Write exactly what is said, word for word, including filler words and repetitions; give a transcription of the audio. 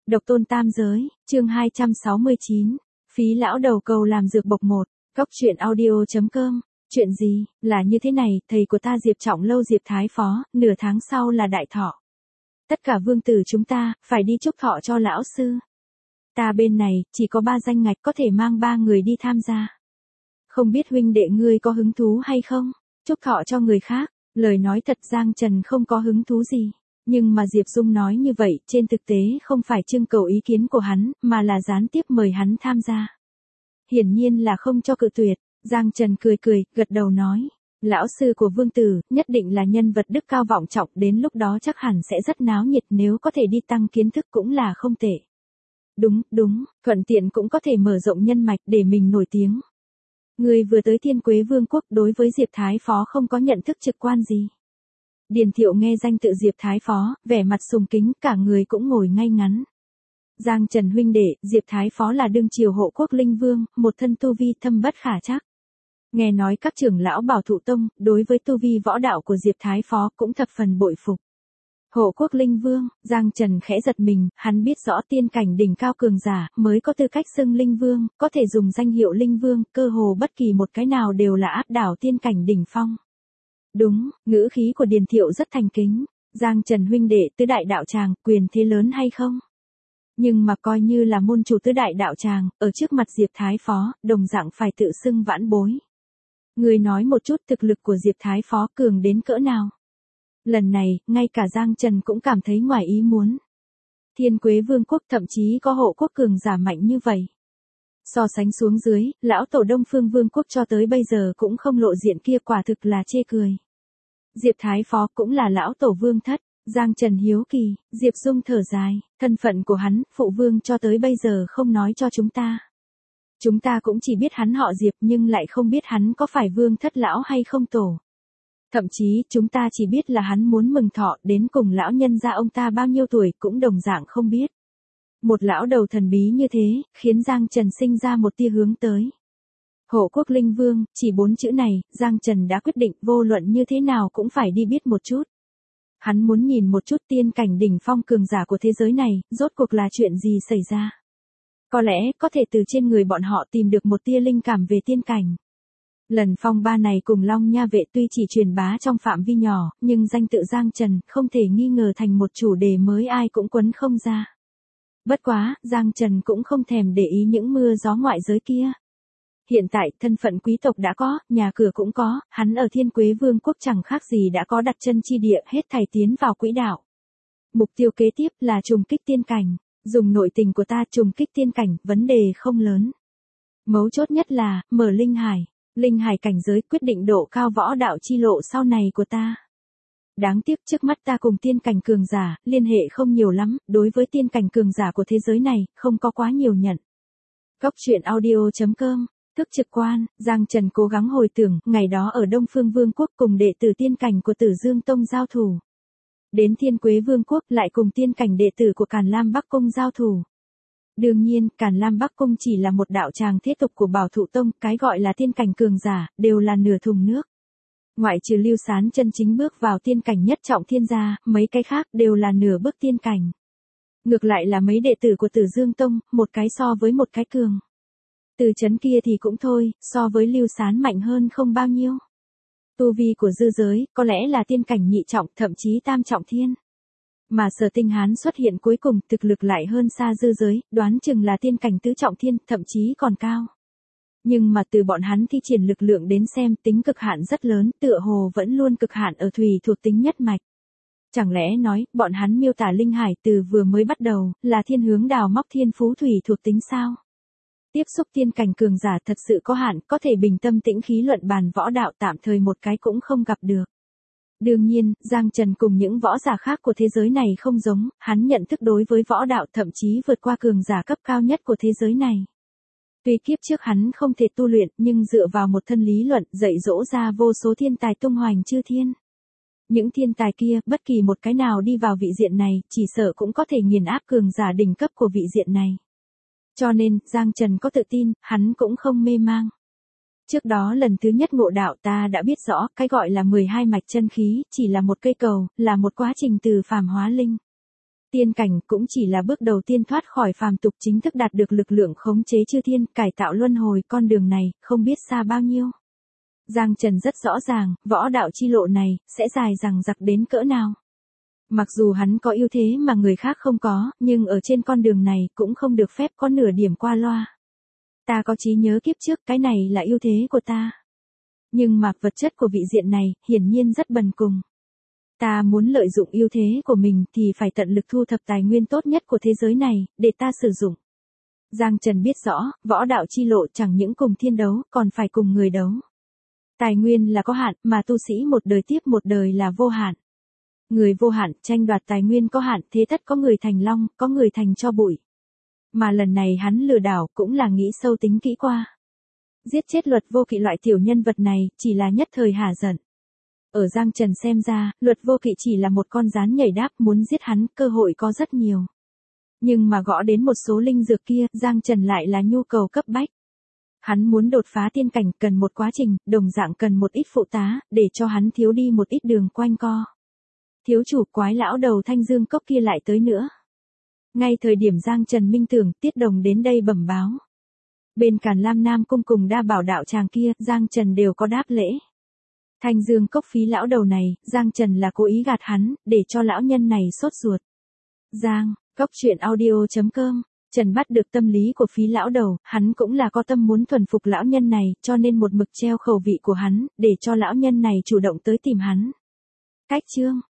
Độc tôn tam giới, chương hai trăm sáu mươi chín. Phí lão đầu cầu làm dược bộc một. Cóc truyện audio.com. Chuyện gì, là như thế này, thầy của ta Diệp Trọng Lâu Diệp Thái Phó, nửa tháng sau là đại thọ. Tất cả vương tử chúng ta, phải đi chúc thọ cho lão sư. Ta bên này, chỉ có ba danh ngạch có thể mang ba người đi tham gia. Không biết huynh đệ ngươi có hứng thú hay không? Chúc thọ cho người khác, lời nói thật Giang Trần không có hứng thú gì. Nhưng mà Diệp Dung nói như vậy, trên thực tế không phải trưng cầu ý kiến của hắn, mà là gián tiếp mời hắn tham gia. Hiển nhiên là không cho cự tuyệt, Giang Trần cười cười, gật đầu nói. Lão sư của vương tử, nhất định là nhân vật đức cao vọng trọng, đến lúc đó chắc hẳn sẽ rất náo nhiệt, nếu có thể đi tăng kiến thức cũng là không tệ. Đúng, đúng, thuận tiện cũng có thể mở rộng nhân mạch để mình nổi tiếng. Người vừa tới Thiên Quế Vương quốc, đối với Diệp Thái Phó không có nhận thức trực quan gì. Điền Thiệu nghe danh tự Diệp Thái Phó, vẻ mặt sùng kính, cả người cũng ngồi ngay ngắn. Giang Trần huynh đệ, Diệp Thái Phó là đương triều hộ quốc linh vương, một thân tu vi thâm bất khả trắc. Nghe nói các trưởng lão Bảo Thụ Tông, đối với tu vi võ đạo của Diệp Thái Phó cũng thập phần bội phục. Hộ quốc linh vương, Giang Trần khẽ giật mình, hắn biết rõ tiên cảnh đỉnh cao cường giả, mới có tư cách xưng linh vương, có thể dùng danh hiệu linh vương, cơ hồ bất kỳ một cái nào đều là áp đảo tiên cảnh đỉnh phong. Đúng, ngữ khí của Điền Thiệu rất thành kính. Giang Trần huynh đệ, tứ đại đạo tràng, quyền thế lớn hay không? Nhưng mà coi như là môn chủ tứ đại đạo tràng, ở trước mặt Diệp Thái Phó, đồng dạng phải tự xưng vãn bối. Người nói một chút thực lực của Diệp Thái Phó cường đến cỡ nào? Lần này, ngay cả Giang Trần cũng cảm thấy ngoài ý muốn. Thiên Quế Vương quốc thậm chí có hộ quốc cường giả mạnh như vậy. So sánh xuống dưới, lão tổ Đông Phương Vương quốc cho tới bây giờ cũng không lộ diện kia, quả thực là chê cười. Diệp Thái Phó cũng là lão tổ vương thất, Giang Trần hiếu kỳ, Diệp Dung thở dài, thân phận của hắn, phụ vương cho tới bây giờ không nói cho chúng ta. Chúng ta cũng chỉ biết hắn họ Diệp nhưng lại không biết hắn có phải vương thất lão hay không tổ. Thậm chí chúng ta chỉ biết là hắn muốn mừng thọ, đến cùng lão nhân gia ông ta bao nhiêu tuổi cũng đồng dạng không biết. Một lão đầu thần bí như thế, khiến Giang Trần sinh ra một tia hướng tới. Hộ quốc linh vương, chỉ bốn chữ này, Giang Trần đã quyết định vô luận như thế nào cũng phải đi biết một chút. Hắn muốn nhìn một chút tiên cảnh đỉnh phong cường giả của thế giới này, rốt cuộc là chuyện gì xảy ra. Có lẽ, có thể từ trên người bọn họ tìm được một tia linh cảm về tiên cảnh. Lần phong ba này cùng Long Nha Vệ tuy chỉ truyền bá trong phạm vi nhỏ, nhưng danh tự Giang Trần không thể nghi ngờ thành một chủ đề mới ai cũng quấn không ra. Bất quá, Giang Trần cũng không thèm để ý những mưa gió ngoại giới kia. Hiện tại, thân phận quý tộc đã có, nhà cửa cũng có, hắn ở Thiên Quế Vương quốc chẳng khác gì đã có đặt chân chi địa, hết thảy tiến vào quỹ đạo. Mục tiêu kế tiếp là trùng kích tiên cảnh, dùng nội tình của ta trùng kích tiên cảnh, vấn đề không lớn. Mấu chốt nhất là, mở linh hải, linh hải cảnh giới quyết định độ cao võ đạo chi lộ sau này của ta. Đáng tiếc trước mắt ta cùng tiên cảnh cường giả, liên hệ không nhiều lắm, đối với tiên cảnh cường giả của thế giới này, không có quá nhiều nhận. Cóc truyện audio.com. Thức trực quan, Giang Trần cố gắng hồi tưởng, ngày đó ở Đông Phương Vương quốc cùng đệ tử tiên cảnh của Tử Dương Tông giao thủ. Đến Thiên Quế Vương quốc lại cùng tiên cảnh đệ tử của Càn Lam Bắc Cung giao thủ. Đương nhiên, Càn Lam Bắc Cung chỉ là một đạo tràng thế tục của Bảo Thụ Tông, cái gọi là tiên cảnh cường giả, đều là nửa thùng nước. Ngoại trừ Lưu Sán chân chính bước vào tiên cảnh nhất trọng thiên gia, mấy cái khác đều là nửa bước tiên cảnh. Ngược lại là mấy đệ tử của Tử Dương Tông, một cái so với một cái cường. Từ chấn kia thì cũng thôi, so với Lưu Sán mạnh hơn không bao nhiêu. Tu vi của dư giới, có lẽ là tiên cảnh nhị trọng, thậm chí tam trọng thiên. Mà Sở Tinh Hán xuất hiện cuối cùng, thực lực lại hơn xa dư giới, đoán chừng là tiên cảnh tứ trọng thiên, thậm chí còn cao. Nhưng mà từ bọn hắn thi triển lực lượng đến xem, tính cực hạn rất lớn, tựa hồ vẫn luôn cực hạn ở thủy thuộc tính nhất mạch. Chẳng lẽ nói, bọn hắn miêu tả linh hải từ vừa mới bắt đầu, là thiên hướng đào móc thiên phú thủy thuộc tính sao? Tiếp xúc tiên cảnh cường giả thật sự có hạn, có thể bình tâm tĩnh khí luận bàn võ đạo, tạm thời một cái cũng không gặp được. Đương nhiên, Giang Trần cùng những võ giả khác của thế giới này không giống, hắn nhận thức đối với võ đạo thậm chí vượt qua cường giả cấp cao nhất của thế giới này. Tuy kiếp trước hắn không thể tu luyện, nhưng dựa vào một thân lý luận, dạy dỗ ra vô số thiên tài tung hoành chư thiên. Những thiên tài kia, bất kỳ một cái nào đi vào vị diện này, chỉ sợ cũng có thể nghiền áp cường giả đỉnh cấp của vị diện này. Cho nên, Giang Trần có tự tin, hắn cũng không mê mang. Trước đó lần thứ nhất ngộ đạo ta đã biết rõ, cái gọi là mười hai mạch chân khí, chỉ là một cây cầu, là một quá trình từ phàm hóa linh. Tiên cảnh cũng chỉ là bước đầu tiên thoát khỏi phàm tục, chính thức đạt được lực lượng khống chế chư thiên, cải tạo luân hồi, con đường này, không biết xa bao nhiêu. Giang Trần rất rõ ràng, võ đạo chi lộ này, sẽ dài dằng dặc đến cỡ nào. Mặc dù hắn có ưu thế mà người khác không có, nhưng ở trên con đường này cũng không được phép có nửa điểm qua loa. Ta có trí nhớ kiếp trước, cái này là ưu thế của ta. Nhưng mà vật chất của vị diện này, hiển nhiên rất bần cùng. Ta muốn lợi dụng ưu thế của mình thì phải tận lực thu thập tài nguyên tốt nhất của thế giới này, để ta sử dụng. Giang Trần biết rõ, võ đạo chi lộ chẳng những cùng thiên đấu, còn phải cùng người đấu. Tài nguyên là có hạn, mà tu sĩ một đời tiếp một đời là vô hạn. Người vô hạn, tranh đoạt tài nguyên có hạn, thế tất có người thành long, có người thành tro bụi. Mà lần này hắn lừa đảo cũng là nghĩ sâu tính kỹ qua. Giết chết Luật Vô Kỵ loại tiểu nhân vật này, chỉ là nhất thời hả giận. Ở Giang Trần xem ra, Luật Vô Kỵ chỉ là một con rán nhảy đáp, muốn giết hắn, cơ hội có rất nhiều. Nhưng mà gõ đến một số linh dược kia, Giang Trần lại là nhu cầu cấp bách. Hắn muốn đột phá tiên cảnh, cần một quá trình, đồng dạng cần một ít phụ tá, để cho hắn thiếu đi một ít đường quanh co. Thiếu chủ, quái lão đầu Thanh Dương Cốc kia lại tới nữa. Ngay thời điểm Giang Trần minh tưởng, Tiết Đồng đến đây bẩm báo. Bên Càn Lam Nam cung cùng đa bảo đạo tràng kia, Giang Trần đều có đáp lễ. Thanh Dương Cốc phí lão đầu này, Giang Trần là cố ý gạt hắn, để cho lão nhân này sốt ruột. Giang, Cốc truyện audio chấm com, Trần bắt được tâm lý của phí lão đầu, hắn cũng là có tâm muốn thuần phục lão nhân này, cho nên một mực treo khẩu vị của hắn, để cho lão nhân này chủ động tới tìm hắn. Cách chương